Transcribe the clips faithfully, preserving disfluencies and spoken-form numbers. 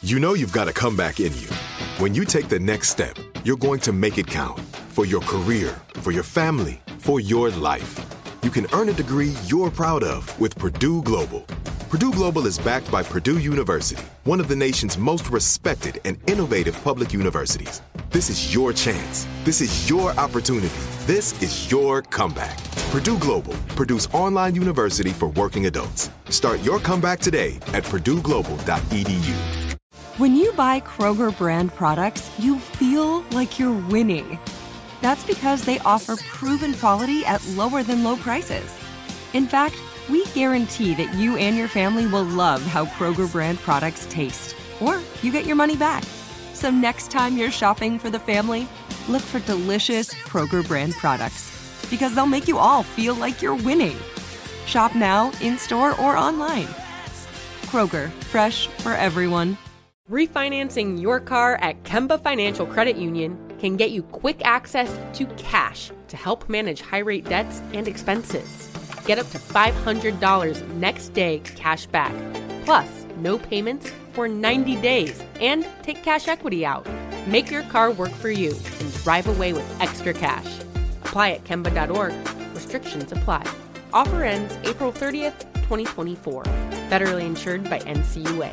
You know you've got a comeback in you. When you take the next step, you're going to make it count for your career, for your family, for your life. You can earn a degree you're proud of with Purdue Global. Purdue Global is backed by Purdue University, one of the nation's most respected and innovative public universities. This is your chance. This is your opportunity. This is your comeback. Purdue Global, Purdue's online university for working adults. Start your comeback today at purdue global dot e d u. When you buy Kroger brand products, you feel like you're winning. That's because they offer proven quality at lower than low prices. In fact, we guarantee that you and your family will love how Kroger brand products taste, or you get your money back. So next time you're shopping for the family, look for delicious Kroger brand products, because they'll make you all feel like you're winning. Shop now, in-store, or online. Kroger, fresh for everyone. Refinancing your car at Kemba Financial Credit Union can get you quick access to cash to help manage high-rate debts and expenses. Get up to five hundred dollars next day cash back, plus no payments for ninety days, and take cash equity out. Make your car work for you and drive away with extra cash. Apply at Kemba dot org. Restrictions apply. Offer ends April thirtieth, twenty twenty-four. Federally insured by N C U A.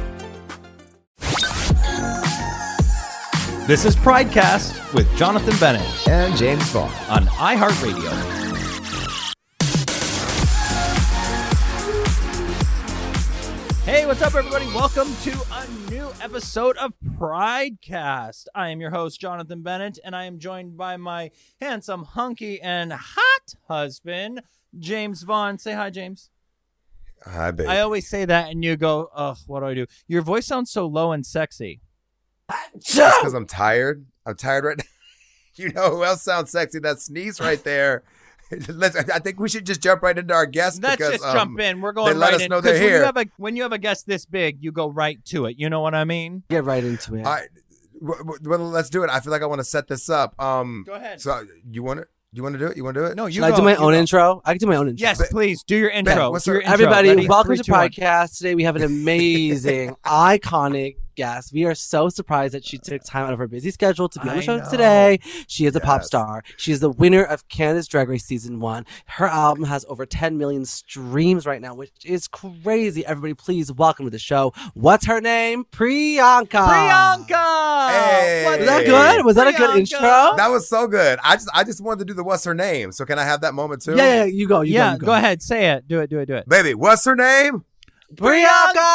This is Pridecast with Jonathan Bennett and James Vaughn on iHeartRadio. Hey, what's up, everybody? Welcome to a new episode of Pridecast. I am your host, Jonathan Bennett, and I am joined by my handsome, hunky, and hot husband, James Vaughn. Say hi, James. Hi, baby. I always say that, and you go, ugh, what do I do? Your voice sounds so low and sexy. Just because I'm tired. I'm tired right now. You know who else sounds sexy? That sneeze right there. Let's, I think we should just jump right into our guest. Let's because, just um, jump in. We're going they right let us in. know they're when here. You have a, when you have a guest this big, you go right to it. You know what I mean? Get right into it. All right. Well, well, let's do it. I feel like I want to set this up. Um, Go ahead. So you want to? You want to do it? You want to do it? No, you Should go. I do my you own go. intro? I can do my own intro. Yes, please. Do your intro. what's do your our- intro. Everybody, Ready? welcome Three, to two, one. Pridecast. Today we have an amazing, iconic guest. We are so surprised that she took time out of her busy schedule to be on the I show know. today. She is a pop Yes. star. She is the winner of Canada's Drag Race Season one. Her album has over ten million streams right now, which is crazy. Everybody, please welcome to the show. What's her name? Priyanka. Priyanka. Hey. What's Was that Hey. good? Was that a good Priyanka. intro? That was so good. I just, I just wanted to do the what's her name. So can I have that moment too? Yeah, yeah, yeah, you go. You Yeah, go, you go ahead. Say it. Do it. Do it. Do it. Baby, what's her name? Priyanka!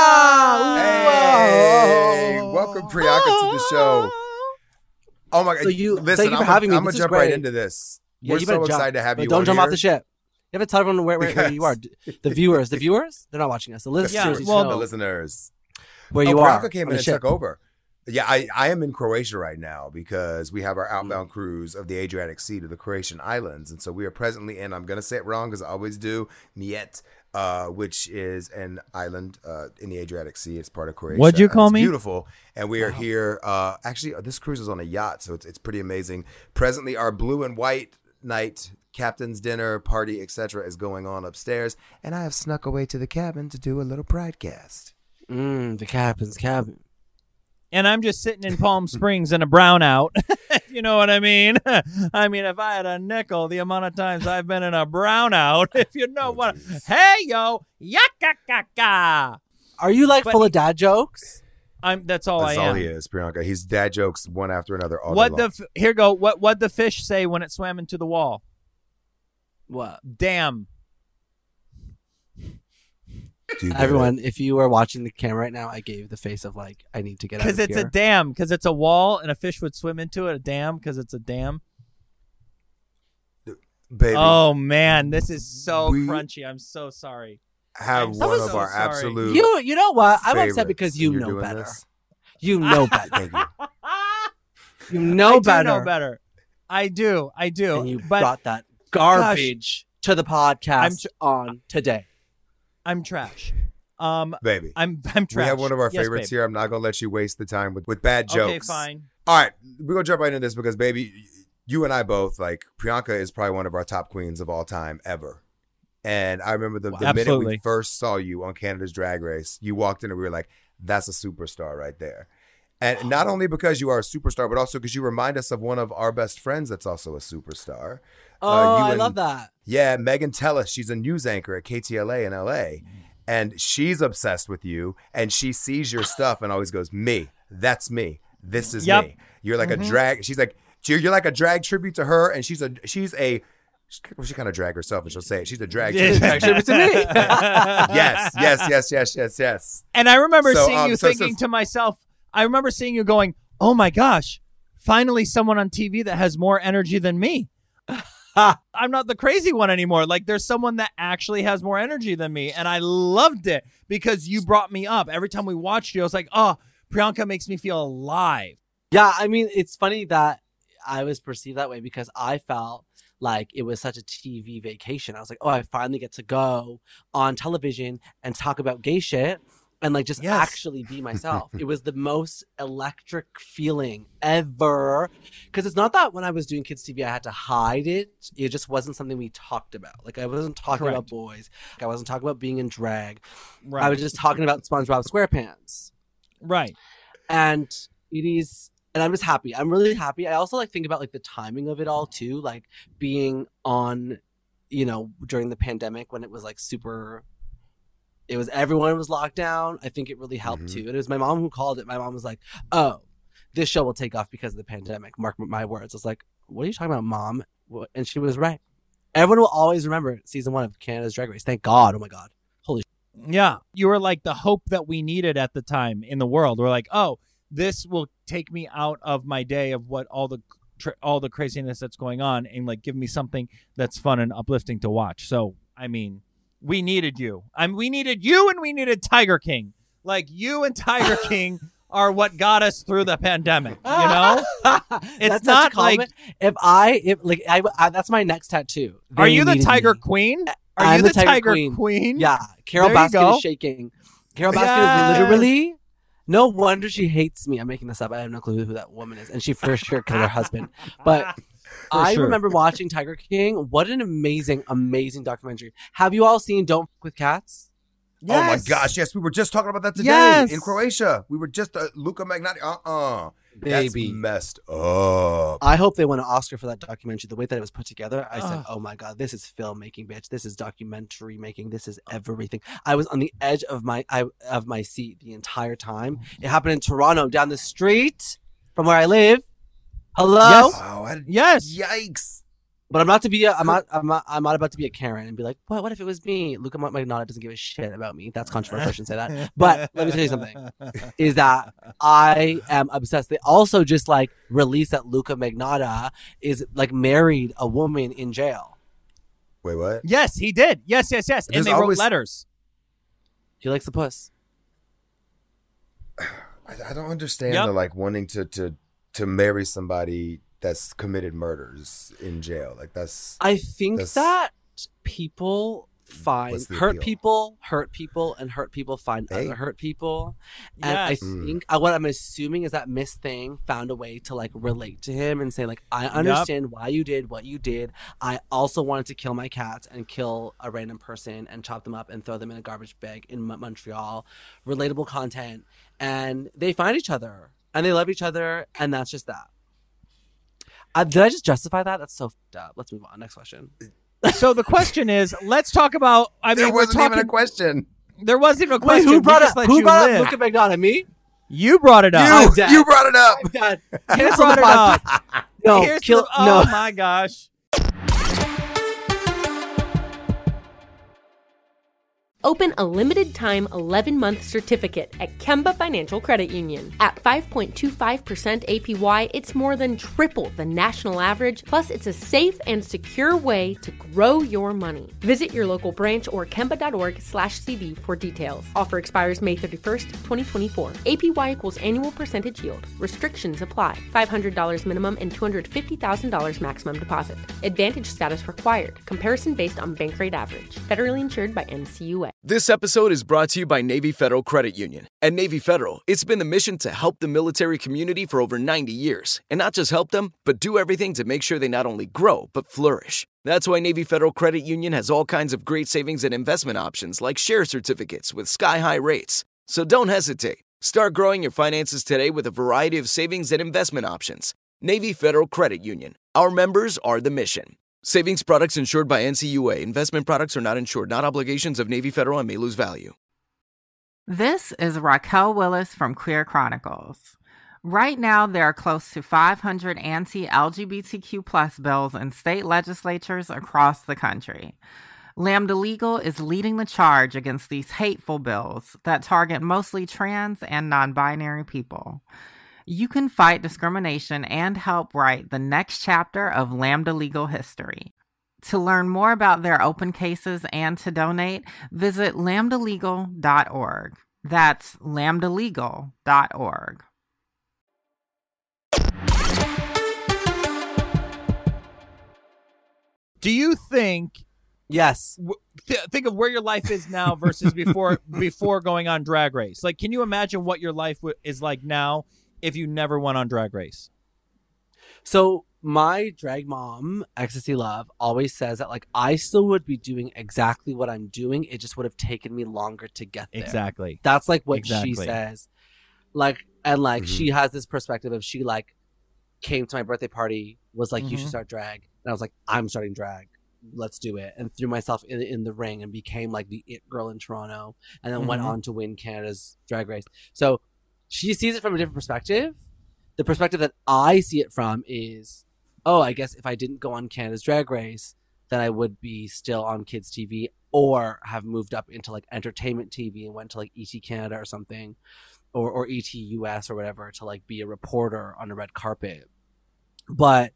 Hey, Whoa. welcome Priyanka to the show. Oh my God! So you- listen, thank you for I'm having gonna, me. I'm gonna This is jump right great. into this. Yeah, We're you so better jump, excited to have but you. don't on jump here. off the ship. You have to tell everyone where, where, where you are. The viewers, the viewers, they're not watching us. The listeners, Yeah, you should well, The know listeners. where you oh, are. Priyanka came on in the and ship. took over. Yeah, I, I am in Croatia right now because we have our Mm. outbound cruise of the Adriatic Sea to the Croatian islands. And so we are presently in, I'm going to say it wrong because I always do, Mjet, uh, which is an island uh, in the Adriatic Sea. It's part of Croatia. What'd you call It's me? beautiful. And we are here. Uh, actually, uh, this cruise is on a yacht, so it's, it's pretty amazing. Presently, our blue and white night, captain's dinner, party, et cetera is going on upstairs. And I have snuck away to the cabin to do a little Pridecast. Mm, the captain's cabin. And I'm just sitting in Palm Springs in a brownout. You know what I mean? I mean, if I had a nickel, the amount of times I've been in a brownout, if you know Oh, what. geez. Hey, yo, yakakaka. Are you like But- full of dad jokes? I'm. That's all That's I all am. he is, Priyanka. He's dad jokes one after another. All What day the long. f- here go? What what the fish say when it swam into the wall? What? Damn. Do you get Everyone, if you are watching the camera right now, I gave the face of like, I need to get out of Because it's here. a dam. Because it's a wall, and a fish would swim into it. A dam. Because it's a dam. it? Baby, Oh man, this is so We- crunchy. I'm so sorry. have I'm one so of our sorry. absolute you, you know what? I'm favorites, upset because and you you're know doing better. this. You know better. Thank you. You know I better. do know better. I do. I do. And you but brought that garbage to the podcast tr- on today. I'm trash. Um, Baby. I'm I'm trash. We have one of our Yes, favorites babe. here. I'm not going to let you waste the time with, with bad jokes. Okay, fine. All right. We're going to jump right into this because, baby, you and I both, like, Priyanka is probably one of our top queens of all time ever. And I remember the, the minute we Absolutely. first saw you on Canada's Drag Race, you walked in and we were like, that's a superstar right there. And not only because you are a superstar, but also because you remind us of one of our best friends that's also a superstar. Oh, uh, you I and, love that. Yeah, Megan Tellis. She's a news anchor at K T L A in L A. And she's obsessed with you. And she sees your stuff and always goes, me. That's me. This is Yep. me. You're like Mm-hmm. a drag. She's like, you're, you're like a drag tribute to her. And she's a, she's a, well, she kind of drag herself and she'll say it. She's a drag tribute. Drag tribute to me. Yes, yes, yes, yes, yes, yes. And I remember So, seeing um, you so- thinking so- to myself, I remember seeing you going, oh my gosh, finally someone on T V that has more energy than me. I'm not the crazy one anymore. Like there's someone that actually has more energy than me. And I loved it because you brought me up. Every time we watched you, I was like, oh, Priyanka makes me feel alive. Yeah, I mean, it's funny that I was perceived that way because I felt like it was such a T V vacation. I was like, oh, I finally get to go on television and talk about gay shit and like just Yes. actually be myself. It was the most electric feeling ever. Because it's not that when I was doing kids T V, I had to hide it. It just wasn't something we talked about. Like I wasn't talking about Correct. boys. Like, I wasn't talking about being in drag. Right. I was just talking about SpongeBob SquarePants. right. And it is, and I'm just happy. I'm really happy. I also like think about like the timing of it all too, like being on, you know, during the pandemic when it was like super, it was everyone was locked down. I think it really helped Mhm. too. And it was my mom who called it. My mom was like, oh, this show will take off because of the pandemic. Mark my words. I was like, what are you talking about, Mom? What? And she was right. Everyone will always remember season one of Canada's Drag Race. Thank God. Oh my God. Holy Yeah. You were like the hope that we needed at the time in the world. We're like, oh, this will take me out of my day of what all the tr- all the craziness that's going on and like give me something that's fun and uplifting to watch. So, I mean, we needed you. I mean, we needed you and we needed Tiger King. Like you and Tiger King are what got us through the pandemic, you know? It's That's such a not like compliment. if I if like I, I that's my next tattoo. are They you the needed Tiger me. Queen? Are I'm you the the, Tiger Tiger, Queen. Queen? Yeah, Carol There you Baskin go. is shaking. Carol Baskin Yes. is literally. No wonder she hates me. I'm making this up. I have no clue who that woman is, and she for sure killed her husband. But I sure. remember watching Tiger King. What an amazing, amazing documentary. Have you all seen Don't Fuck with Cats? Oh my Yes. gosh, yes, we were just talking about that today Yes. in Croatia. We were just uh, Luka Magnotti. Uh-uh. Baby. That's messed up. I hope they won an Oscar for that documentary. The way that it was put together, I said, Ugh. "Oh my God, this is filmmaking, bitch. This is documentary making. This is everything." I was on the edge of my I, of my seat the entire time. It happened in Toronto, down the street from where I live. Hello, Yes. Oh, I, Yes. yikes. but I'm not to be. A, I'm not. I'm not. I'm not about to be a Karen and be like, "What? What if it was me?" Luca Magnotta doesn't give a shit about me. That's controversial. I shouldn't say that. But let me tell you something. Is that I am obsessed. They also just like released that Luca Magnotta is like married a woman in jail. Wait, what? Yes, he did. Yes, yes, yes. There's and they always- wrote letters. He likes the puss. I, I don't understand Yep. the like wanting to to to marry somebody that's committed murders in jail. Like that's I think That's- that people find What's the hurt appeal? people, hurt people, and hurt people find Hey. other hurt people. And I Yes. Mm. think uh, what I'm assuming is that Miss Thing found a way to like relate to him and say like, I understand why you did what you did. I also wanted to kill my cats and kill a random person and chop them up and throw them in a garbage bag in Mon- Montreal. Relatable content, and they find each other and they love each other, and that's just that. Uh, did I just justify that? That's so fucked up. Let's move on. Next question. So the question is, let's talk about. I there mean, we're wasn't even talking. a question. There wasn't even a Wait, question. who We brought just up? let Who you brought live. up Luca Magnotta? Me? You brought it up. I'm You dead. you brought it up. I'm done. You Cancel brought the it podcast. up. No, Here's kill. the, oh no. my gosh. Open a limited-time eleven-month certificate at Kemba Financial Credit Union. At five point two five percent A P Y, it's more than triple the national average, plus it's a safe and secure way to grow your money. Visit your local branch or kemba.org slash CD for details. Offer expires May thirty-first, twenty twenty-four. A P Y equals annual percentage yield. Restrictions apply. five hundred dollars minimum and two hundred fifty thousand dollars maximum deposit. Advantage status required. Comparison based on bank rate average. Federally insured by N C U A. This episode is brought to you by Navy Federal Credit Union. At Navy Federal, it's been the mission to help the military community for over ninety years. And not just help them, but do everything to make sure they not only grow, but flourish. That's why Navy Federal Credit Union has all kinds of great savings and investment options like share certificates with sky-high rates. So don't hesitate. Start growing your finances today with a variety of savings and investment options. Navy Federal Credit Union. Our members are the mission. Savings products insured by N C U A. Investment products are not insured, not obligations of Navy Federal and may lose value. This is Raquel Willis from Queer Chronicles. Right now, there are close to five hundred anti-L G B T Q plus bills in state legislatures across the country. Lambda Legal is leading the charge against these hateful bills that target mostly trans and non-binary people. You can fight discrimination and help write the next chapter of Lambda Legal history. To learn more about their open cases and to donate, visit lambda legal dot org. That's lambda legal dot org. Do you think Yes. w- th- think of where your life is now versus before before going on Drag Race? Like, can you imagine what your life w- is like now if you never went on Drag Race? So my drag mom, Ecstasy Love, always says that like I still would be doing exactly what I'm doing. It just would have taken me longer to get there. Exactly. That's like what Exactly. she says. Like, and like Mhm. she has this perspective of she like came to my birthday party, was like, you Mhm. should start drag. And I was like, I'm starting drag. Let's do it. And threw myself in, in the ring and became like the it girl in Toronto, and then went Mhm. on to win Canada's Drag Race. So she sees it from a different perspective. The perspective that I see it from is, oh, I guess if I didn't go on Canada's Drag Race, then I would be still on kids T V or have moved up into like entertainment T V and went to like E T Canada or something, or, or E T U S or whatever, to like be a reporter on a red carpet. But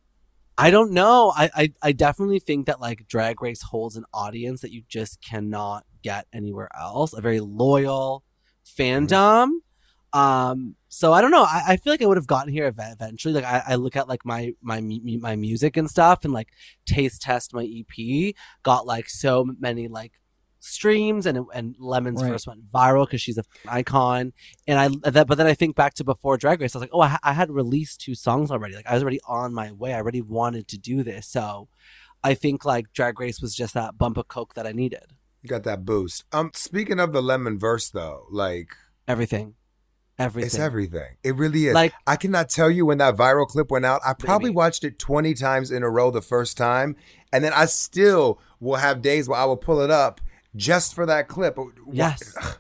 I don't know. I, I, I definitely think that like Drag Race holds an audience that you just cannot get anywhere else. A very loyal fandom. Um, so I don't know. I, I feel like I would have gotten here ev- eventually. Like I, I look at like my my mu- my music and stuff, and like Taste Test, my E P got like so many like streams, and and Lemon's Right. first went viral because she's an icon. And I that, but then I think back to before Drag Race, I was like, oh, I, I had released two songs already. Like I was already on my way. I already wanted to do this. So I think like Drag Race was just that bump of coke that I needed. You got that boost. Um, speaking of the Lemon verse, though, like Everything, everything. it's everything. It really is. Like- I cannot tell you when that viral clip went out. I probably Maybe. watched it twenty times in a row the first time, and then I still will have days where I will pull it up just for that clip. Yes. Like,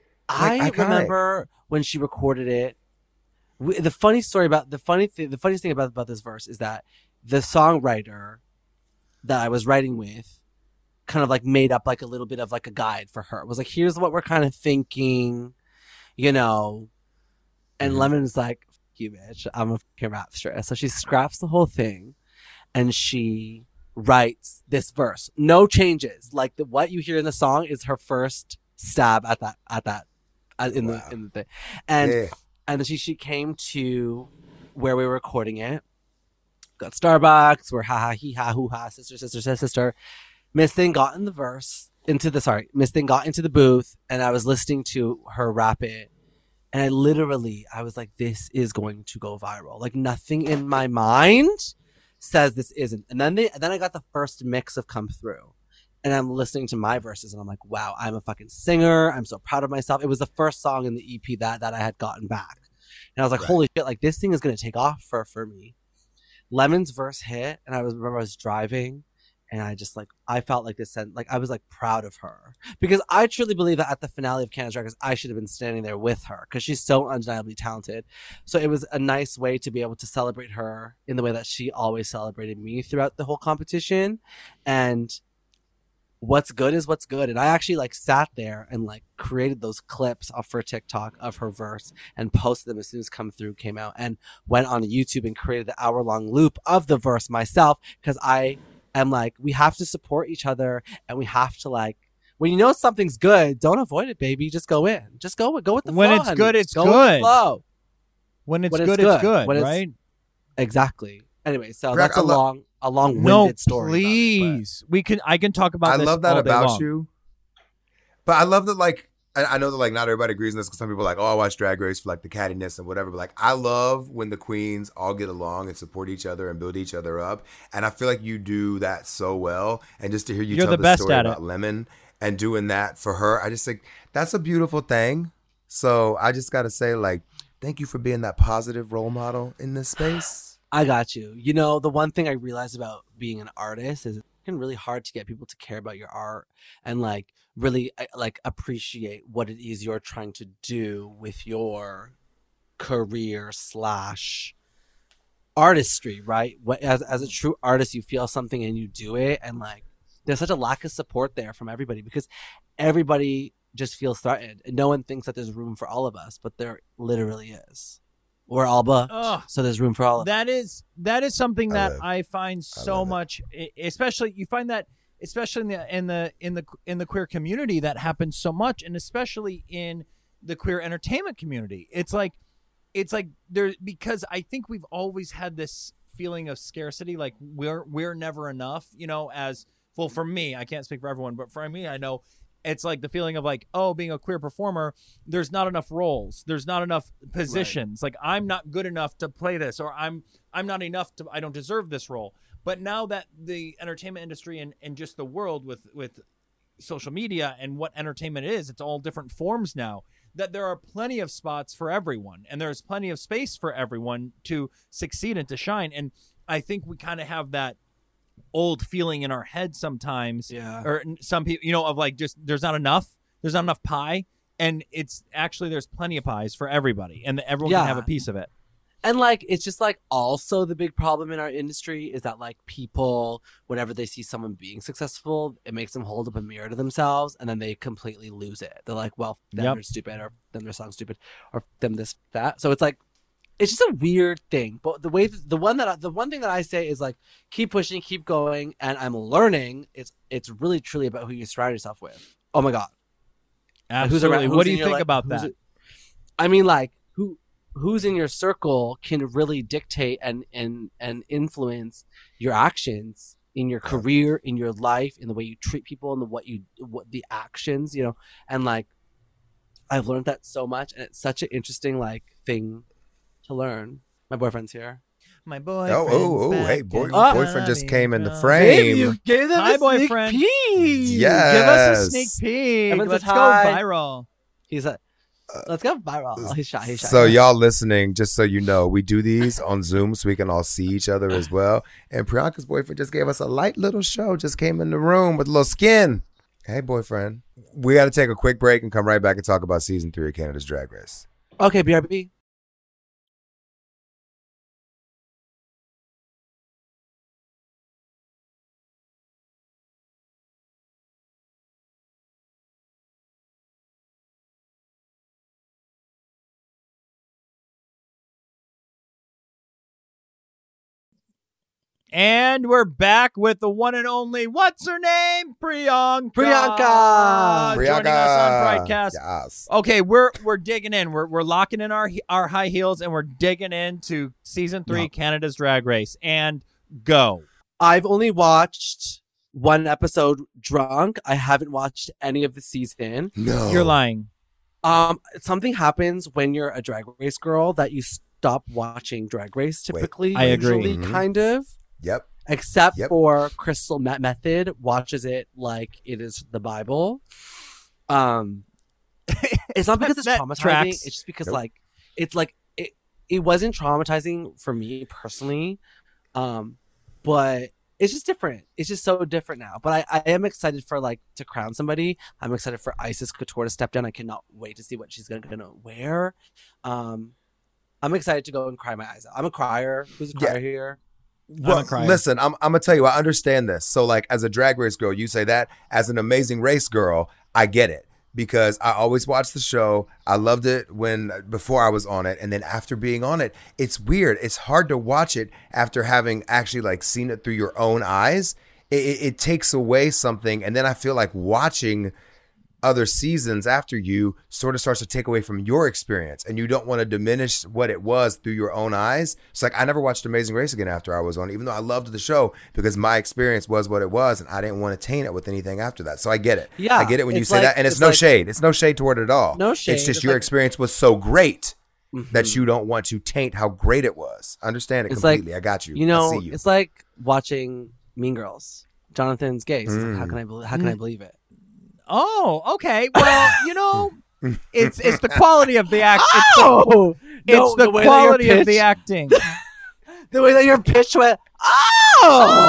I iconic. remember when she recorded it. We, the funny story about the funny thing, the funniest thing about about this verse is that the songwriter that I was writing with kind of like made up like a little bit of like a guide for her. It was like, here's what we're kind of thinking, you know. And Mhm. Lemon's like, "Fuck you, bitch, I'm a fucking rapstress." So she scraps the whole thing, and she writes this verse. No changes. Like the, what you hear in the song is her first stab at that at that at, in Wow. the in the thing. And Yeah. and then she she came to where we were recording it. Got Starbucks. We're ha ha he ha hoo ha sister sister sister sister. Miss Thing got in the verse into the sorry Miss Thing got into the booth, and I was listening to her rap it, and I literally I was like, this is going to go viral. Like nothing in my mind says this isn't. And then they then I got the first mix of Come Through, and I'm listening to my verses, and I'm like, wow, I'm a fucking singer. I'm so proud of myself. It was the first song in the E P that that I had gotten back, and I was like, Right. holy shit, like this thing is gonna take off for for me. Lemon's verse hit, and I was remember I was driving, and I just like I felt like this sent like I was like proud of her, because I truly believe that at the finale of Canada's Drag Race I should have been standing there with her, because she's so undeniably talented. So it was a nice way to be able to celebrate her in the way that she always celebrated me throughout the whole competition. And what's good is what's good. And I actually like sat there and like created those clips off her TikTok of her verse and posted them as soon as Come Through came out, and went on YouTube and created the hour long loop of the verse myself, because I am like, we have to support each other, and we have to like, when you know something's good, don't avoid it, baby. Just go in. Just go go with the When flow. it's honey. good, it's Go with the good. flow. When it's When it's good, good. it's good, When it's- right? Exactly. Anyway, so Greg, that's a I lo- long, a long-winded No, story. about it, please. We can. I can talk about. I this love that all day about long. you. But I love that, like, I, I know that, like, not everybody agrees on this, because some people are like, oh, I watch Drag Race for, like, the cattiness and whatever. But, like, I love when the queens all get along and support each other and build each other up. And I feel like you do that so well. And just to hear you You're tell the the best story at about it. Lemon and doing that for her, I just think that's a beautiful thing. So I just got to say, like, thank you for being that positive role model in this space. I got you. You know, the one thing I realized about being an artist is it's really hard to get people to care about your art and like really like appreciate what it is you're trying to do with your career slash artistry, right? What, as as a true artist, you feel something and you do it, and like there's such a lack of support there from everybody because everybody just feels threatened and no one thinks that there's room for all of us, but there literally is. We're Alba, Ugh. so there's room for all of That us. is that is something that love- I find so love it. much, e- especially you find that especially in the in the in the in the queer community that happens so much, and especially in the queer entertainment community. It's like it's like there because I think we've always had this feeling of scarcity, like we're we're never enough, you know, as well for me, I can't speak for everyone, but for me, I know it's like the feeling of like, oh, being a queer performer, there's not enough roles, there's not enough positions. Like I'm not good enough to play this, or I'm I'm not enough to I don't deserve this role. But now that the entertainment industry and, and just the world with with social media and what entertainment is, it's all different forms now, that there are plenty of spots for everyone and there's plenty of space for everyone to succeed and to shine. And I think we kind of have that old feeling in our head sometimes, Yeah. or some people, you know, of like just there's not enough, there's not enough pie, and it's actually there's plenty of pies for everybody, and everyone Yeah. can have a piece of it. And like it's just like also the big problem in our industry is that like people, whenever they see someone being successful, it makes them hold up a mirror to themselves and then they completely lose it. They're like, well, then Yep. they're stupid, or then their song's stupid, or them this that. So it's like it's just a weird thing. But the way the one that I, the one thing that I say is like keep pushing, keep going, and I'm learning. It's it's really truly about who you surround yourself with. Oh my god, Like, who's Absolutely. around- What who's do in you your think li- about who's that? it- I mean, like who who's in your circle can really dictate and and and influence your actions in your career, in your life, in the way you treat people, and the what you what the actions, you know. And like I've learned that so much, and it's such an interesting like thing to learn. My boyfriend's here. My Oh, boyfriend. oh, oh, hey, boy, Ah. boyfriend just came in the Babe, frame. Babe, you gave them Hi, a boyfriend. sneak peek. Yeah. Give us a Yes. sneak peek. Everyone Let's says go hi. viral. He's like, let's go viral. He's shy. He's shy. So y'all listening, just so you know, we do these on Zoom so we can all see each other as well. And Priyanka's boyfriend just gave us a light little show, just came in the room with a little skin. Hey, boyfriend. We got to take a quick break and come right back and talk about season three of Canada's Drag Race. Okay, B R B. And we're back with the one and only, what's her name? Priyanka. Priyanka. Joining us on Pridecast. Yes. Okay, we're we're digging in. We're we're locking in our our high heels and we're digging into season three, No. Canada's Drag Race, and go. I've only watched one episode drunk. I haven't watched any of the season. No. You're lying. Um, something happens when you're a Drag Race girl that you stop watching Drag Race. Typically, I agree. usually, Mhm. kind of. Yep. Except Yep. for Crystal Met Method, watches it like it is the Bible. Um, it's not because it's That traumatizing. tracks. It's just because Nope. like it's like it. It wasn't traumatizing for me personally, um, but it's just different. It's just so different now. But I, I am excited for like to crown somebody. I'm excited for Isis Couture to step down. I cannot wait to see what she's gonna, gonna wear. Um, I'm excited to go and cry my eyes out. I'm a crier. Who's a Yeah. crier here? Well, a crier. listen, I'm, I'm gonna tell you, I understand this. So, like, as a Drag Race girl, you say that. As an Amazing Race girl, I get it because I always watched the show. I loved it when before I was on it, and then after being on it, it's weird. It's hard to watch it after having actually like seen it through your own eyes. It, it, it takes away something, and then I feel like watching other seasons after you sort of starts to take away from your experience, and you don't want to diminish what it was through your own eyes. It's like I never watched Amazing Race again after I was on, even though I loved the show because my experience was what it was, and I didn't want to taint it with anything after that. So I get it. Yeah, I get it when you it's say like- that, and it's, it's no like- shade. It's no shade toward it at all. No shade. It's just It's your like- experience was so great that Mhm. you don't want to taint how great it was. I understand it It's like, completely. I got you. You know, I see you. it's like watching Mean Girls. Jonathan's gay. So it's like, how Mm. can I believe? How can I believe it? Oh, okay. Well, you know, It's it's the quality of the act. It's Oh, the, it's no, the, the way that your quality of the pitch- acting. The way that your pitch went. Oh,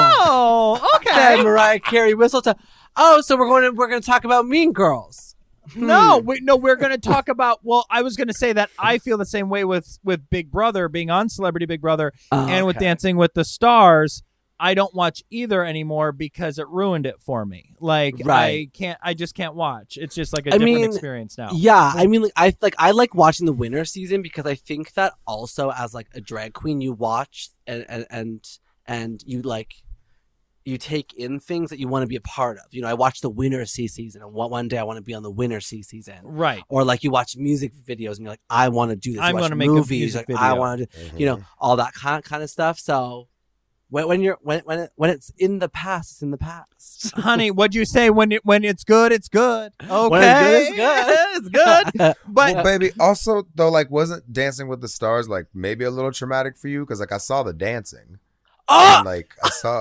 Oh, okay. Then Mariah Carey whistle time. Oh, so we're going to we're going to talk about Mean Girls. No, we, no, we're going to talk about. Well, I was going to say that I feel the same way with with Big Brother, being on Celebrity Big Brother, Oh, and with okay. Dancing with the Stars. I don't watch either anymore because it ruined it for me. Like I Right. can't, I just can't watch. It's just like a I different mean, experience now. Yeah, I mean, like I like I like watching the winter season because I think that also as like a drag queen, you watch and and and, and you like you take in things that you want to be a part of. You know, I watch the winter C season, and one one day I want to be on the winter C season. Right. Or like you watch music videos and you're like, I want to do this. You I'm watch gonna make a movies, music like I video. want to, do, you know, all that kind kind of stuff. So when when you're when when it, when it's in the past, it's in the past. Honey, what'd you say? When it when it's good, it's good. Okay, When it's good, it's good. But Well, baby, also though, like, wasn't Dancing with the Stars like maybe a little traumatic for you? Because like I saw the dancing, Oh! and, like I saw,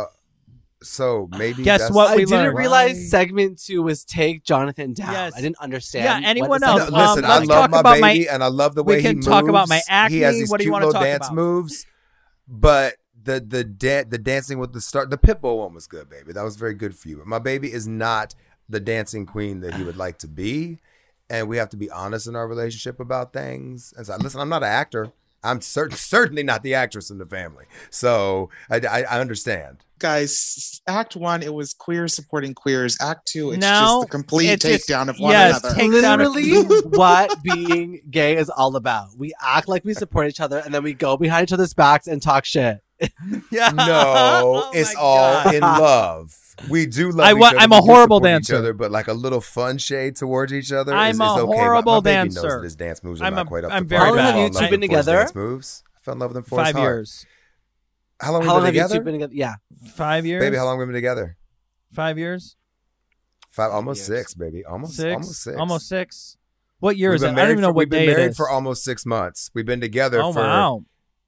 so maybe Guess that's what I we didn't learned. realize segment two was take Jonathan down. Yes. I didn't understand. Yeah, what anyone the else? segment No, was listen, Um, I let's love talk my about my- baby, and I love the we way can he talk moves. about my acne. He has these What do you cute wanna little talk dance about? moves, but the the da- the dancing with the star, the Pitbull one was good, baby. That was very good for you. My baby is not the dancing queen that he would like to be, and we have to be honest in our relationship about things. And so, listen, I'm not an actor. I'm cer- certainly not the actress in the family, so I, I, I understand. Guys, act one, it was queers supporting queers. Act two, it's No, just the complete it's just- takedown of one yes, another. take down a- literally what being gay is all about. We act like we support each other, and then we go behind each other's backs and talk shit. yeah. No, Oh it's my all God. in love. We do love I each wa- other. I'm we a do horrible support dancer. Each other, but like a little fun shade towards each other. I'm is, a is okay. My- horrible my, baby dancer. knows that his dance moves are I'm not a- quite up I'm to very par. How long bad. have you I two fell in been love with his together? Dance moves. I fell in love with him for his Five heart. years. How long How we long been have you together? two been together? Yeah. Five years. Baby, how long we been together? Five years. Five, almost years. six, baby. Almost, Six. almost six. Almost six. What year We've is it? been I don't married even know for- what We've been day it married is. for almost six months. We've been together Oh for wow.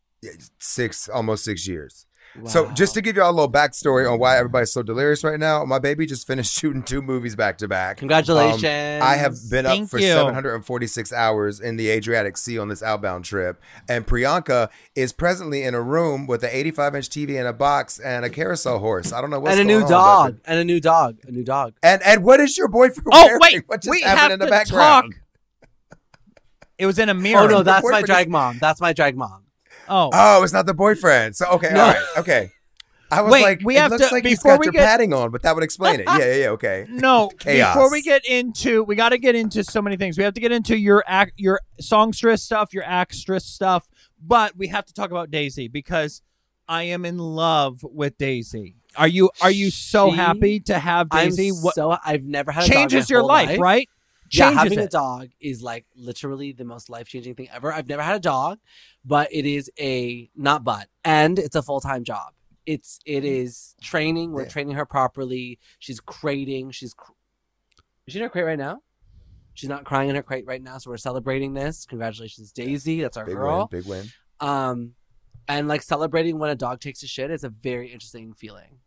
six, almost six years. Wow. So just to give you all a little backstory on why everybody's so delirious right now, my baby just finished shooting two movies back to back. Congratulations. Um, I have been Thank up for you. seven hundred forty-six hours in the Adriatic Sea on this outbound trip. And Priyanka is presently in a room with an eighty-five inch T V and a box and a carousel horse. I don't know what's and a going new on, dog. but- And a new dog. A new dog. And and what is your boyfriend Oh wearing? wait, What just we happened have in the to background? talk. It was in a mirror. Oh no, that's my boyfriend drag is- mom. That's my drag mom. Oh. Oh, it's not the boyfriend. So okay, No. all right, okay. I was Wait, like, we it have looks to- like he's before got we your get- padding on, but that would explain it. Yeah, yeah, yeah. Okay. No, Chaos. before we get into, we got to get into so many things. We have to get into your act, your songstress stuff, your actress stuff, but we have to talk about Daisy because I am in love with Daisy. Are you? Are you so She- happy to have Daisy? I'm what so I've never had a changes dog my your whole life, right? Yeah, Changes having a it. dog is like literally the most life-changing thing ever. I've never had a dog, but it is a not but and it's a full-time job. It's it is training. We're Yeah. training her properly. She's crating. She's cr- is she in her crate right now? She's not crying in her crate right now, so we're celebrating this. Congratulations, Daisy. That's our Big girl. win, big win. Um, and like celebrating when a dog takes a shit is a very interesting feeling.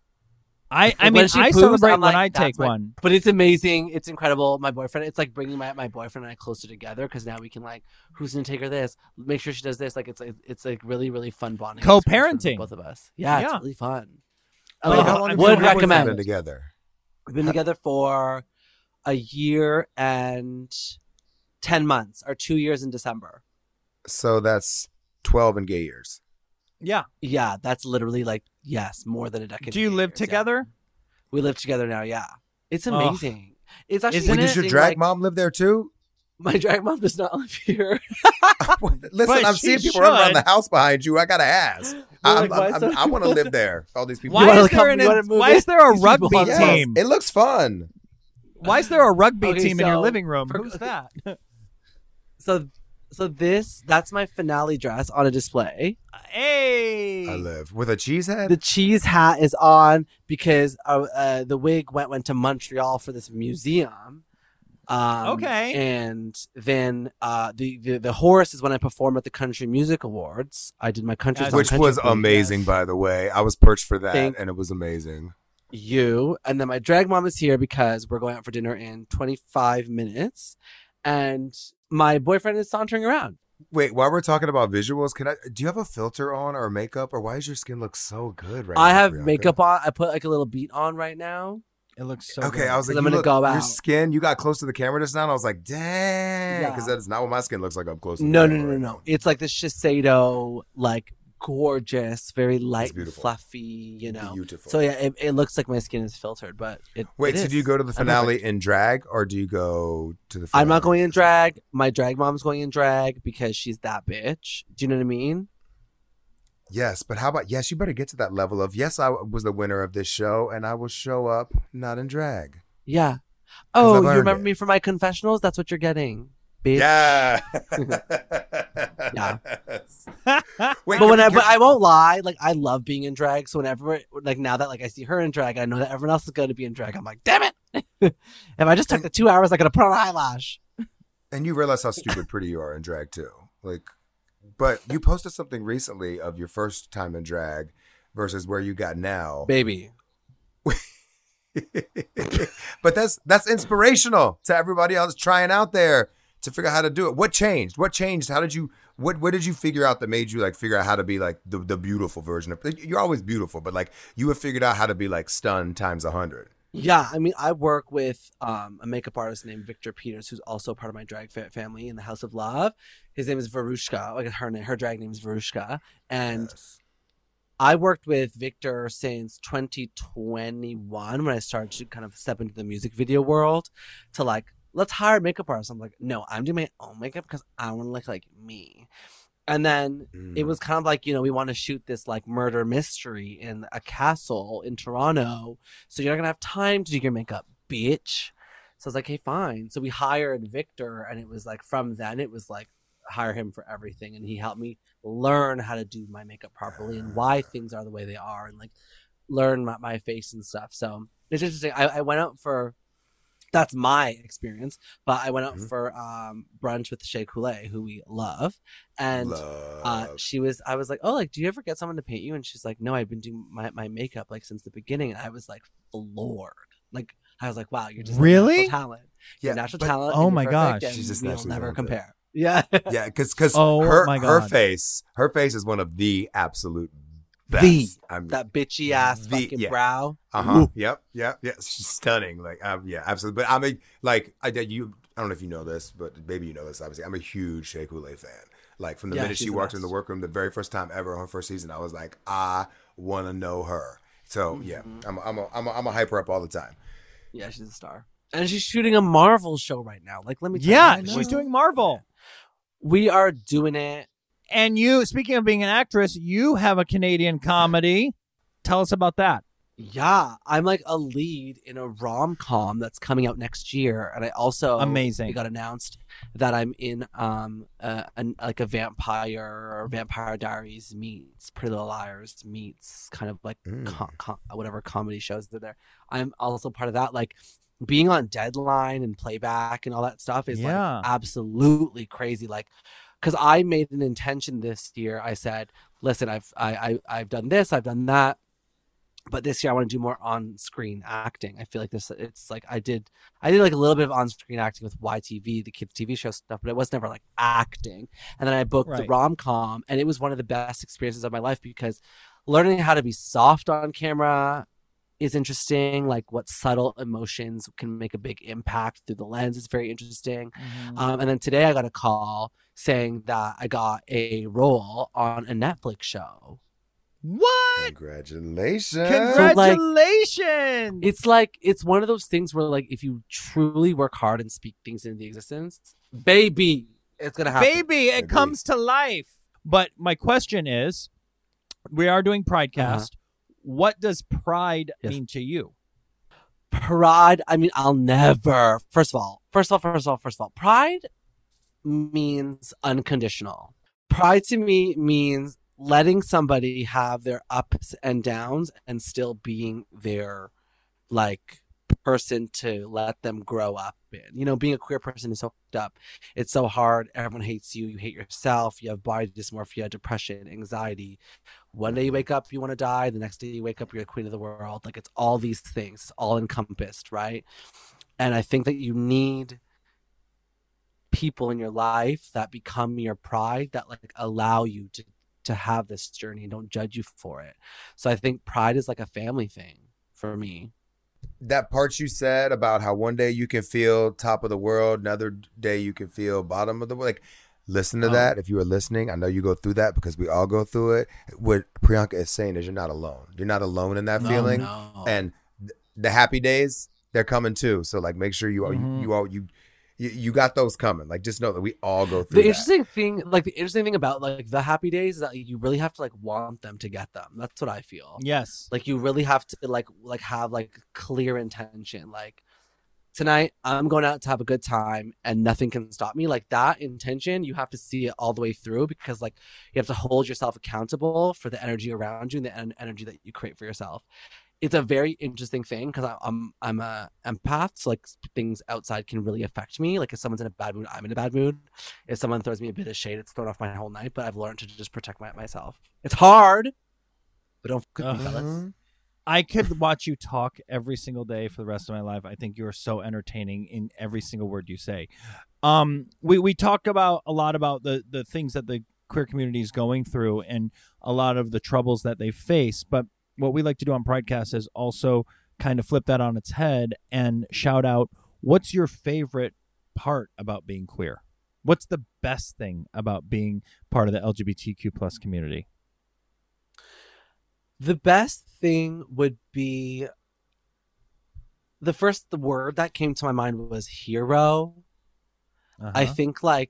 I, I Like, mean, when she I poos, celebrate I'm when like, I that's take my- one. But it's amazing. It's incredible. My boyfriend, it's like bringing my, my boyfriend and I closer together because now we can like, who's going to take her this? Make sure she does this. Like, it's it's like really, really fun bonding. experience for Co-parenting. Both of us. Yeah, Yeah. it's really fun. Wait, I how would- long have would you and your boyfriend recommend. been together? We've been together for a year and ten months, or two years in December. So that's twelve in gay years. Yeah. Yeah, that's literally like, yes, more than a decade. Do you of live years, yeah. together? We live together now, yeah. It's Ugh. amazing. It's actually Isn't Wait, it? does your interesting, drag like, mom live there too? My drag mom does not live here. Listen, But I'm she seeing people run around should. the house behind you. I gotta ask. I'm, like, why I'm, is I'm, that- I want to live there. All these people. Why wanna is there come- an? you wanna move Why in? is there a These people rugby want- Yes, team? it looks fun. Why is there a rugby Okay, team in your so- living room? for- Who's that? So, so this that's my finale dress on a display. Hey. I live with a cheese head. The cheese hat is on because uh, uh, the wig went went to Montreal for this museum. Um, Okay. And then uh, the, the the horse is when I performed at the Country Music Awards. I did my country As- song, Which Country was Queen. amazing, yes. by the way. I was perched for that, Thank- and it was amazing. You and then my drag mom is here because we're going out for dinner in twenty-five minutes, and my boyfriend is sauntering around. Wait, while we're talking about visuals, can I? Do you have a filter on or makeup, or why does your skin look so good right I now? have Priyanka? makeup on. I put like a little beat on right now. It looks so Okay, good. I was like, I'm you gonna look, go your out. skin. You got close to the camera just now, and I was like, dang, Yeah. because that's not what my skin looks like up close. To the No, no, camera no, no, right no. now. It's like the Shiseido, like gorgeous, very light and beautiful. fluffy. You know. Beautiful. So yeah, it, it looks like my skin is filtered, but it. Wait, it so is. do you go to the I'm finale perfect. in drag, or do you go to the? Finale? I'm not going in drag. My drag mom's going in drag because she's that bitch. Do you know what I mean? Yes, but how about yes? You better get to that level of yes. I was the winner of this show, and I will show up not in drag. Yeah. Oh, I've you earned remember it. me for my confessionals? That's what you're getting, bitch. Yeah. Yeah. Wait, But when I, can- but I won't lie, like I love being in drag. So whenever, like now that like I see her in drag, I know that everyone else is going to be in drag. I'm like, damn it! If I just took the two hours, I could have put on an eyelash. and you realize how stupid pretty you are in drag too. Like, but you posted something recently of your first time in drag versus where you got now. Baby. But that's that's inspirational to everybody else trying out there to figure out how to do it. What changed? What changed? How did you what what did you figure out that made you like figure out how to be like the, the beautiful version of you're always beautiful, but like you have figured out how to be like stunned times a hundred. Yeah, I mean, I work with um, a makeup artist named Victor Peters, who's also part of my drag fa- family in the House of Love. His name is Varushka. Like her name, her drag name is Varushka, and Yes. I worked with Victor since twenty twenty-one when I started to kind of step into the music video world. To like, let's hire makeup artists. I'm like, no, I'm doing my own makeup because I want to look like me. And then it was kind of like, you know, we want to shoot this like murder mystery in a castle in Toronto. So you're not going to have time to do your makeup, bitch. So I was like, hey, fine. So we hired Victor. And it was like, from then, it was like, hire him for everything. And he helped me learn how to do my makeup properly and why things are the way they are and like learn my, my face and stuff. So it's interesting. I, I went out for. That's my experience, but I went out Mhm. for um, brunch with Shea Coulee, who we love, and Love. uh, she was. I was like, "Oh, like, do you ever get someone to paint you?" And she's like, "No, I've been doing my, my makeup like since the beginning." And I was like floored. Like, I was like, "Wow, you're just Really? a natural talent. Yeah, You're a natural but- talent. Oh and my you're perfect, gosh. and She's just we'll naturally never talented. compare." Yeah, Yeah, because because Oh her my her God. face her face is one of the absolute best. The- I mean, that bitchy ass The- fucking yeah. brow. Uh huh. Yep. Yep. Yeah. She's stunning. Like, um, yeah, absolutely. But I'm a like I did you. I don't know if you know this, but maybe you know this. Obviously, I'm a huge Shea Coulee fan. Like from the Yeah, minute she's she the walked best. in the workroom, the very first time ever on her first season, I was like, I want to know her. So yeah, Mm-hmm. I'm a, I'm a, I'm a, I'm a hype her up all the time. Yeah, she's a star, and she's shooting a Marvel show right now. Like, let me. Tell Yeah, you, she's doing Marvel. We are doing it. And you, speaking of being an actress, you have a Canadian comedy. Tell us about that. Yeah, I'm like a lead in a rom com that's coming out next year, and I also Amazing. It got announced that I'm in um uh, an, like a vampire or Vampire Diaries meets Pretty Little Liars meets kind of like Mm. com- com- whatever comedy shows that there. I'm also part of that. Like being on Deadline and Playback and all that stuff is Yeah. like absolutely crazy. Like. Because I made an intention this year. I said, "Listen, I've I, I I've done this, I've done that, but this year I want to do more on-screen acting. I feel like this. It's like I did I did like a little bit of on-screen acting with Y T V, the kids' T V show stuff, but it was never like acting. And then I booked the Right. rom-com, and it was one of the best experiences of my life because learning how to be soft on camera is interesting. Like what subtle emotions can make a big impact through the lens is very interesting. Um, and then today I got a call saying that I got a role on a Netflix show. What? Congratulations! Congratulations! It's like it's one of those things where like if you truly work hard and speak things into existence, baby, it's gonna happen. Baby, it Agree. comes to life. But my question is, we are doing Pridecast. What does pride Yes. mean to you? Pride, I mean, I'll never. First of all, first of all, first of all, first of all, pride means unconditional. Pride to me means letting somebody have their ups and downs and still being their like person to let them grow up in. You know, being a queer person is so fucked up. It's so hard. Everyone hates you. You hate yourself. You have body dysmorphia, depression, anxiety. One day you wake up, you want to die. The next day you wake up, you're the queen of the world. Like it's all these things, all encompassed, right? And I think that you need people in your life that become your pride, that like allow you to to have this journey and don't judge you for it. So I think pride is like a family thing for me. That part you said about how one day you can feel top of the world, another day you can feel bottom of the world. Like, listen to Oh. that. If you are listening, I know you go through that because we all go through it. What Priyanka is saying is you're not alone. You're not alone in that No, feeling. no. And th- the happy days, they're coming too. So like, make sure you are, Mhm. you, you all, you, you, you got those coming. Like, just know that we all go through The that. interesting thing, like the interesting thing about like the happy days is that you really have to like want them to get them. That's what I feel. Yes. Like you really have to like like have like clear intention. Like tonight I'm going out to have a good time and nothing can stop me. Like that intention, you have to see it all the way through, because like you have to hold yourself accountable for the energy around you and the en- energy that you create for yourself. It's a very interesting thing because I'm I'm a empath, so like things outside can really affect me. Like if someone's in a bad mood, I'm in a bad mood. If someone throws me a bit of shade, it's thrown off my whole night. But I've learned to just protect my, myself. It's hard, but don't forget me, Uh-huh. fellas. I could watch you talk every single day for the rest of my life. I think you're so entertaining in every single word you say. Um, we we talk about a lot about the the things that the queer community is going through and a lot of the troubles that they face. But what we like to do on Pridecast is also kind of flip that on its head and shout out, what's your favorite part about being queer? What's the best thing about being part of the L G B T Q plus community? The best thing would be the first the word that came to my mind was hero. Uh-huh. I think like,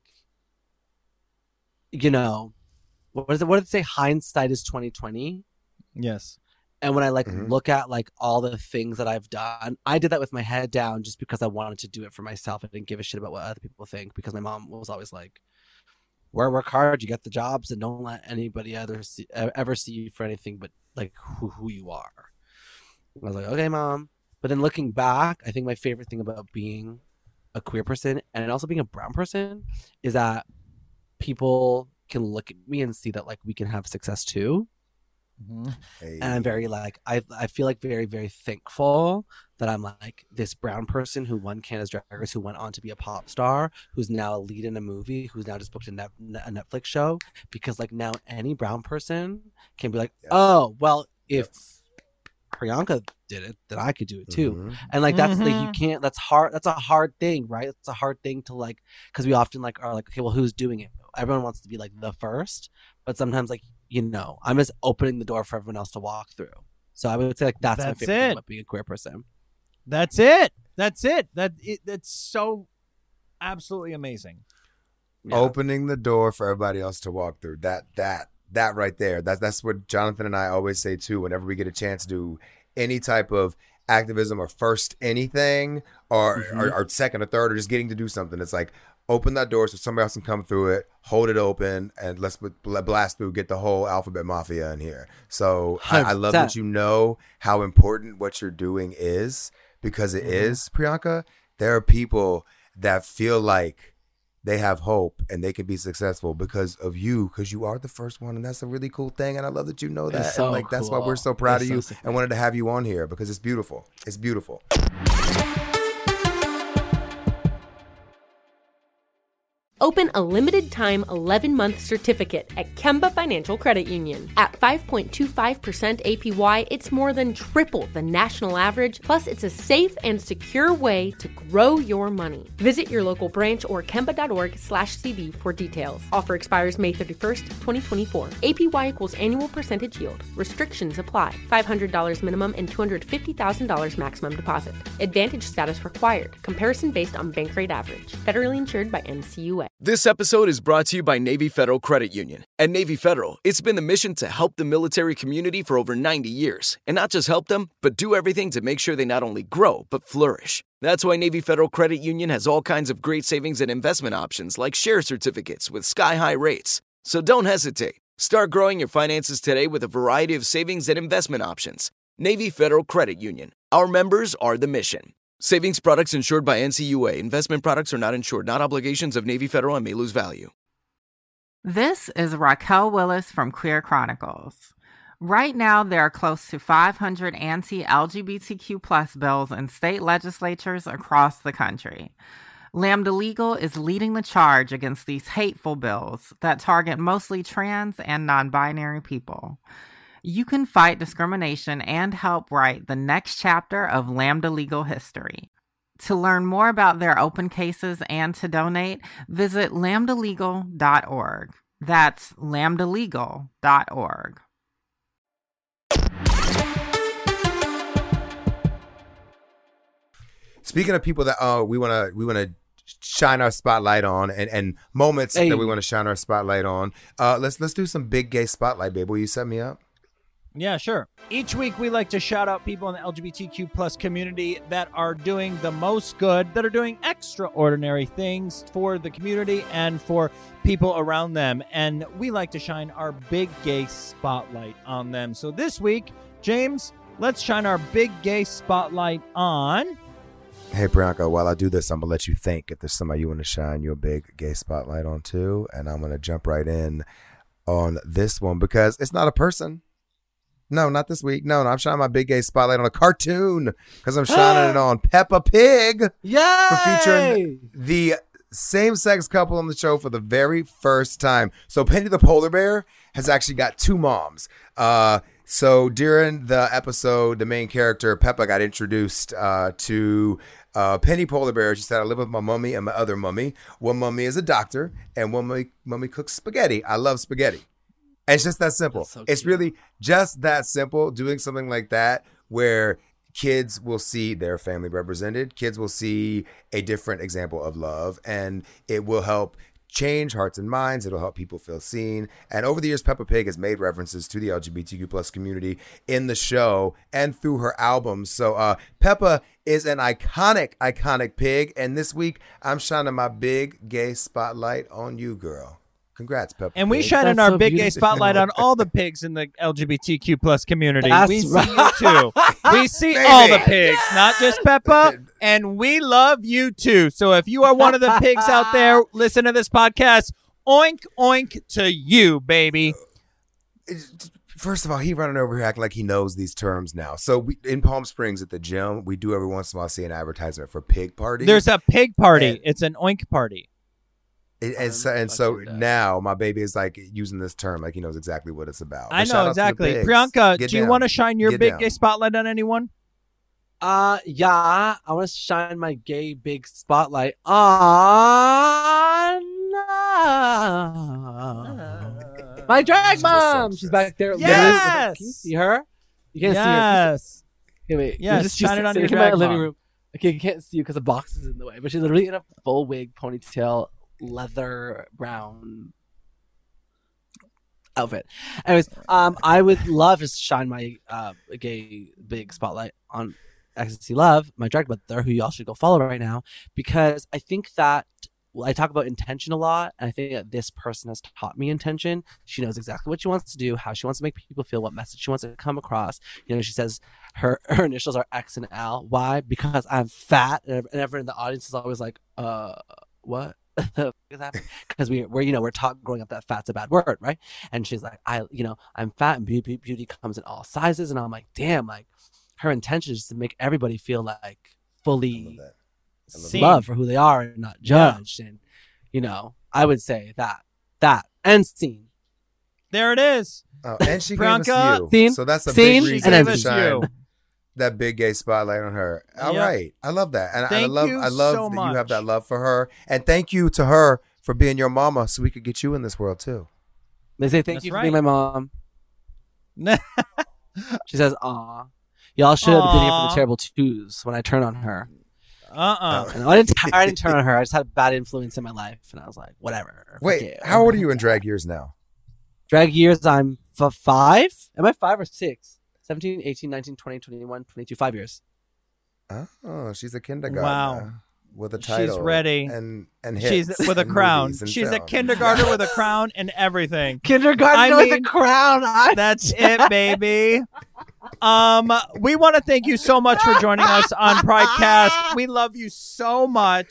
you know, what is it? What did it say? Hindsight is twenty twenty. Yes. And when I like Mhm. look at like all the things that I've done, I did that with my head down just because I wanted to do it for myself. I didn't give a shit about what other people think, because my mom was always like, "Work, work hard, you get the jobs, and don't let anybody ever see, ever see you for anything but like who, who you are." I was like, "Okay, mom." But then looking back, I think my favorite thing about being a queer person and also being a brown person is that people can look at me and see that like we can have success too. Mm-hmm. Hey. And I'm very like I I feel like very very thankful that I'm like this brown person who won Canada's Drag Race, who went on to be a pop star, who's now a lead in a movie, who's now just booked a, net, a Netflix show, because like now any brown person can be like, Yes. oh well, if Priyanka did it, then I could do it too. Mhm. And like that's like you Mhm. can't. That's hard. That's a hard thing, right? It's a hard thing to like, because we often like are like, okay, well, who's doing it? Everyone wants to be like the first, but sometimes like you know, I'm just opening the door for everyone else to walk through. So I would say like that's, That's my favorite it. thing about being a queer person. That's it. That's it. That it, that's so absolutely amazing. Yeah. Opening the door for everybody else to walk through. That that that right there. That's that's what Jonathan and I always say too. Whenever we get a chance to do any type of activism or first anything or, Mhm. or or second or third or just getting to do something, it's like open that door so somebody else can come through it, hold it open, and let's bl- blast through, get the whole alphabet mafia in here. So I, I love that you know how important what you're doing is, because it Mhm. is, Priyanka. There are people that feel like they have hope and they can be successful because of you, because you are the first one, and that's a really cool thing. And I love that you know that. It's so and like that's why cool. we're so proud It's of you so sick. and wanted to have you on here, because it's beautiful. It's beautiful. Open a limited-time eleven-month certificate at Kemba Financial Credit Union. At five point two five percent A P Y, it's more than triple the national average, plus it's a safe and secure way to grow your money. Visit your local branch or kemba.org slash CD for details. Offer expires May thirty-first, twenty twenty-four. A P Y equals annual percentage yield. Restrictions apply. five hundred dollars minimum and two hundred fifty thousand dollars maximum deposit. Advantage status required. Comparison based on bank rate average. Federally insured by N C U A. This episode is brought to you by Navy Federal Credit Union. At Navy Federal, it's been the mission to help the military community for over ninety years. And not just help them, but do everything to make sure they not only grow, but flourish. That's why Navy Federal Credit Union has all kinds of great savings and investment options like share certificates with sky-high rates. So don't hesitate. Start growing your finances today with a variety of savings and investment options. Navy Federal Credit Union. Our members are the mission. Savings products insured by N C U A. Investment products are not insured, not obligations of Navy Federal and may lose value. This is Raquel Willis from Queer Chronicles. Right now, there are close to five hundred anti-L G B T Q plus bills in state legislatures across the country. Lambda Legal is leading the charge against these hateful bills that target mostly trans and non-binary people. You can fight discrimination and help write the next chapter of Lambda Legal history. To learn more about their open cases and to donate, visit lambda legal dot org. That's lambda legal dot org. Speaking of people that uh, we want to we want to shine our spotlight on and, and moments Hey. that we want to shine our spotlight on, uh, let's let's do some big gay spotlight, babe. Will you set me up? Yeah, sure. Each week we like to shout out people in the L G B T Q plus community that are doing the most good, that are doing extraordinary things for the community and for people around them. And we like to shine our big gay spotlight on them. So this week, James, let's shine our big gay spotlight on... Hey, Priyanka, while I do this, I'm going to let you think if there's somebody you want to shine your big gay spotlight on too. And I'm going to jump right in on this one because it's not a person. No, not this week. No, no, I'm shining my big gay spotlight on a cartoon because I'm shining it on Peppa Pig. Yay! For featuring the same-sex couple on the show for the very first time. So Penny the Polar Bear has actually got two moms. Uh, so during the episode, the main character, Peppa, got introduced uh, to uh, Penny Polar Bear. She said, I live with my mummy and my other mummy. One mummy is a doctor and one mummy, mummy cooks spaghetti. I love spaghetti. And it's just that simple. So it's really just that simple, doing something like that where kids will see their family represented. Kids will see a different example of love, and it will help change hearts and minds. It'll help people feel seen. And over the years, Peppa Pig has made references to the L G B T Q plus community in the show and through her albums. So uh, Peppa is an iconic, iconic pig. And this week, I'm shining my big gay spotlight on you, girl. Congrats, Peppa And we Pig. shine in That's our so big gay beautiful. spotlight on all the pigs in the L G B T Q plus community. That's we see right. you too. We see Baby. all the pigs, not just Peppa, and we love you too. So if you are one of the pigs out there, listen to this podcast. Oink, oink to you, baby. It's- First of all, he running over here acting like he knows these terms now. So we, in Palm Springs at the gym, we do every once in a while see an advertisement for pig party. There's a pig party. And- It's an oink party. And, and so, and so now my baby is like using this term like he knows exactly what it's about. I But shout know out to the exactly. pigs. Priyanka, Get do you down. want to shine your Get big down. gay spotlight on anyone? Uh, yeah, I want to shine my gay big spotlight on uh, my drag She's mom. so She's back there. Yes! Can you see her? You can't Yes. see her. Okay, wait. Yes, Just- shine she's it on sitting your in my drag living mom. room. Okay, you can't see you because the box is in the way. But she's literally in a full wig, ponytail, leather brown outfit. Anyways, um, I would love to shine my uh gay big spotlight on Ecstasy Love, my drag mother, who y'all should go follow right now, because I think that well, I talk about intention a lot, and I think that this person has taught me intention. She knows exactly what she wants to do, how she wants to make people feel, what message she wants to come across. You know, she says her her initials are X and L. Why? Because I'm fat, and everyone in the audience is always like, uh, what? Because we we're you know we're taught growing up that fat's a bad word, right? And she's like, I you know I'm fat, and beauty beauty comes in all sizes, and I'm like, damn, like her intention is to make everybody feel like I fully love that. I love Seen. that. loved for who they are and not judged. And you know, I would say that that and seen. There it is. Oh, and she gave Priyanka, us you. seen, so that's a seen, big She reason and gave to us shine you. that big gay spotlight on her. All Yep. right, I love that, and I- Thank I love you I love so that you have much. that love for her, and thank you to her for being your mama, so we could get you in this world too. They say thank That's you for right. being my mom. She says, "Aw, y'all should have been here for Aw. the terrible twos when I turned on her." Uh-uh. And I didn't, I didn't turn on her. I just had a bad influence in my life, and I was like, whatever. fuck Wait, you. how old are you in drag years now? Drag years, I'm f- five. Am I five or six? seventeen, eighteen, nineteen, twenty, twenty-one, twenty-two, five years. Oh, she's a kindergartner. Wow. With a She's title. ready. And and She's hits with a and crown. movies and She's a films. kindergartner with a crown and everything. Kindergarten I with mean, a crown. I- That's it, baby. Um, we want to thank you so much for joining us on Pridecast. We love you so much.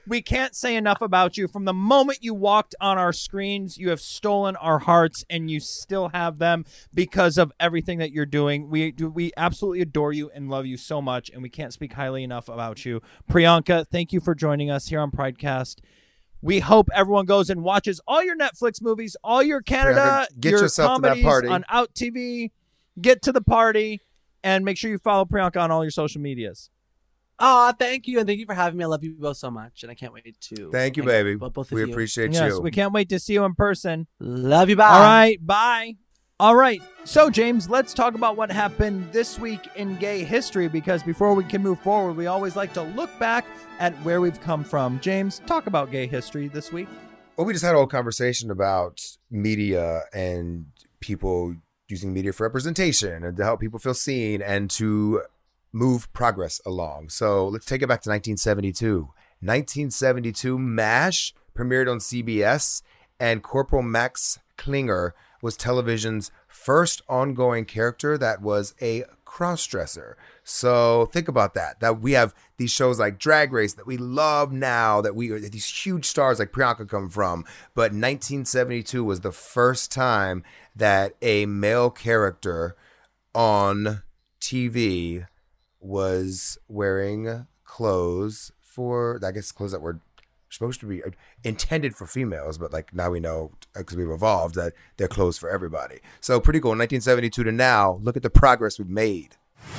we can't say enough about you. From the moment you walked on our screens, you have stolen our hearts, and you still have them because of everything that you're doing. We we absolutely adore you and love you so much, and we can't speak highly enough about you. Priyanka, thank you for joining us here on Pridecast. We hope everyone goes and watches all your Netflix movies, all your Canada, Priyanka, get your yourself to that comedies party. on Out T V. Get to the party, and make sure you follow Priyanka on all your social medias. Aw, thank you, and thank you for having me. I love you both so much, and I can't wait to. Thank you, hang out baby. with both of We you. appreciate Yes, you. we can't wait to see you in person. Love you. Bye. All right, bye. All right, so James, let's talk about what happened this week in gay history, because before we can move forward, we always like to look back at where we've come from. James, talk about gay history this week. Well, we just had a whole conversation about media and people using media for representation and to help people feel seen and to move progress along. So let's take it back to nineteen seventy-two. nineteen seventy-two, MASH premiered on C B S, and Corporal Max Klinger was television's first ongoing character that was a cross-dresser. So think about that, that we have these shows like Drag Race that we love now, that we are these huge stars like Priyanka come from. But nineteen seventy-two was the first time that a male character on T V was wearing clothes for, I guess, clothes that were supposed to be intended for females, but like now we know, because we've evolved, that they're clothes for everybody. So pretty cool. nineteen seventy-two to now, look at the progress we've made.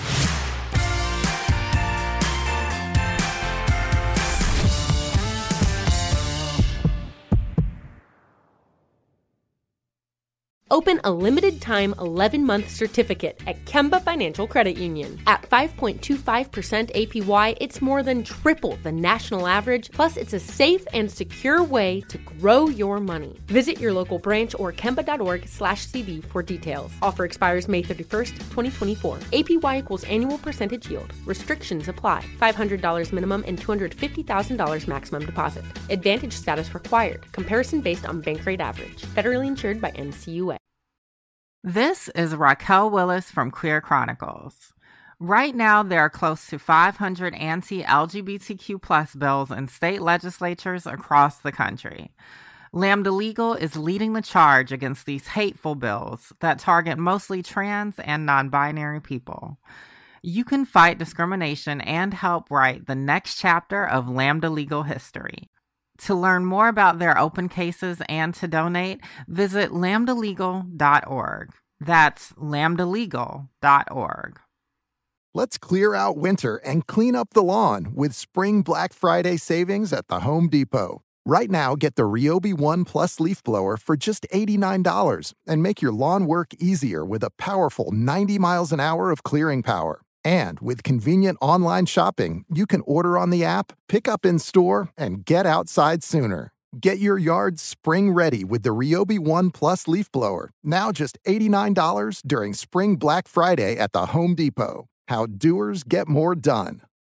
Open a limited-time eleven-month certificate at Kemba Financial Credit Union. At five point two five percent A P Y, it's more than triple the national average, plus it's a safe and secure way to grow your money. Visit your local branch or kemba.org slash CD for details. Offer expires May thirty-first, twenty twenty-four. A P Y equals annual percentage yield. Restrictions apply. five hundred dollars minimum and two hundred fifty thousand dollars maximum deposit. Advantage status required. Comparison based on bank rate average. Federally insured by N C U A. This is Raquel Willis from Queer Chronicles. Right now, there are close to five hundred anti-L G B T Q plus bills in state legislatures across the country. Lambda Legal is leading the charge against these hateful bills that target mostly trans and non-binary people. You can fight discrimination and help write the next chapter of Lambda Legal history. To learn more about their open cases and to donate, visit lambda legal dot org. That's lambda legal dot org. Let's clear out winter and clean up the lawn with Spring Black Friday savings at the Home Depot. Right now, get the Ryobi One Plus leaf blower for just eighty-nine dollars and make your lawn work easier with a powerful ninety miles an hour of clearing power. And with convenient online shopping, you can order on the app, pick up in store, and get outside sooner. Get your yard spring ready with the Ryobi One Plus leaf blower, now just eighty-nine dollars during Spring Black Friday at the Home Depot. How doers get more done.